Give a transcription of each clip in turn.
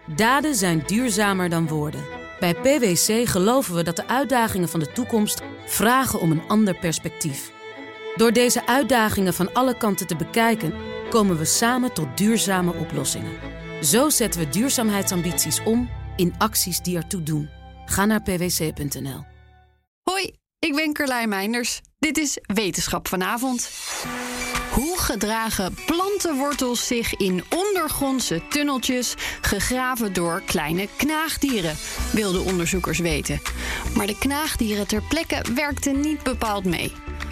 Daden zijn duurzamer dan woorden. Bij PwC geloven we dat de uitdagingen van de toekomst vragen om een ander perspectief. Door deze uitdagingen van alle kanten te bekijken, komen we samen tot duurzame oplossingen. Zo zetten we duurzaamheidsambities om in acties die ertoe doen. Ga naar pwc.nl. Hoi, ik ben Carlijn Meinders. Dit is Wetenschap vanavond. Hoe gedragen plantenwortels zich in ondergrondse tunneltjes, gegraven door kleine knaagdieren, wilden onderzoekers weten. Maar de knaagdieren ter plekke werkten niet bepaald mee.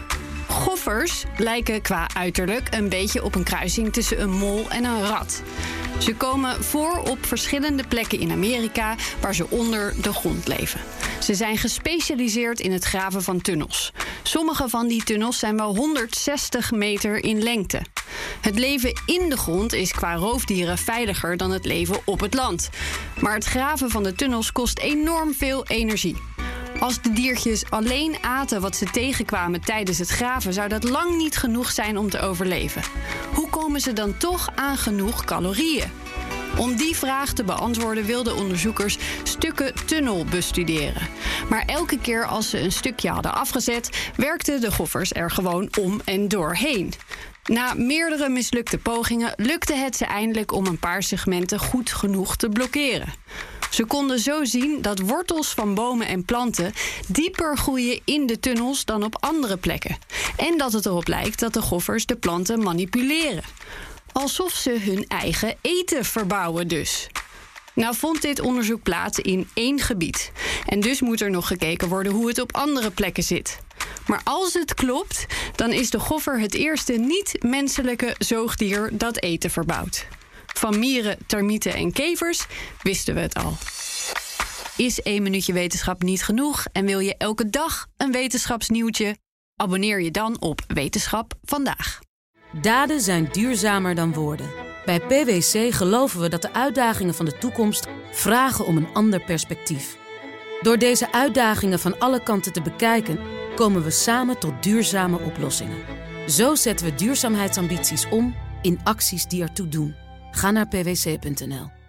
Goffers lijken qua uiterlijk een beetje op een kruising tussen een mol en een rat. Ze komen voor op verschillende plekken in Amerika waar ze onder de grond leven. Ze zijn gespecialiseerd in het graven van tunnels. Sommige van die tunnels zijn wel 160 meter in lengte. Het leven in de grond is qua roofdieren veiliger dan het leven op het land. Maar het graven van de tunnels kost enorm veel energie. Als de diertjes alleen aten wat ze tegenkwamen tijdens het graven, zou dat lang niet genoeg zijn om te overleven. Hoe komen ze dan toch aan genoeg calorieën? Om die vraag te beantwoorden wilden onderzoekers stukken tunnel bestuderen. Maar elke keer als ze een stukje hadden afgezet, werkten de goffers er gewoon om en doorheen. Na meerdere mislukte pogingen lukte het ze eindelijk om een paar segmenten goed genoeg te blokkeren. Ze konden zo zien dat wortels van bomen en planten dieper groeien in de tunnels dan op andere plekken. En dat het erop lijkt dat de goffers de planten manipuleren. Alsof ze hun eigen eten verbouwen dus. Nou vond dit onderzoek plaats in 1 gebied. En dus moet er nog gekeken worden hoe het op andere plekken zit. Maar als het klopt, dan is de goffer het eerste niet-menselijke zoogdier dat eten verbouwt. Van mieren, termieten en kevers wisten we het al. Is 1 minuutje wetenschap niet genoeg en wil je elke dag een wetenschapsnieuwtje? Abonneer je dan op Wetenschap vandaag. Daden zijn duurzamer dan woorden. Bij PwC geloven we dat de uitdagingen van de toekomst vragen om een ander perspectief. Door deze uitdagingen van alle kanten te bekijken, komen we samen tot duurzame oplossingen. Zo zetten we duurzaamheidsambities om in acties die ertoe doen. Ga naar pwc.nl.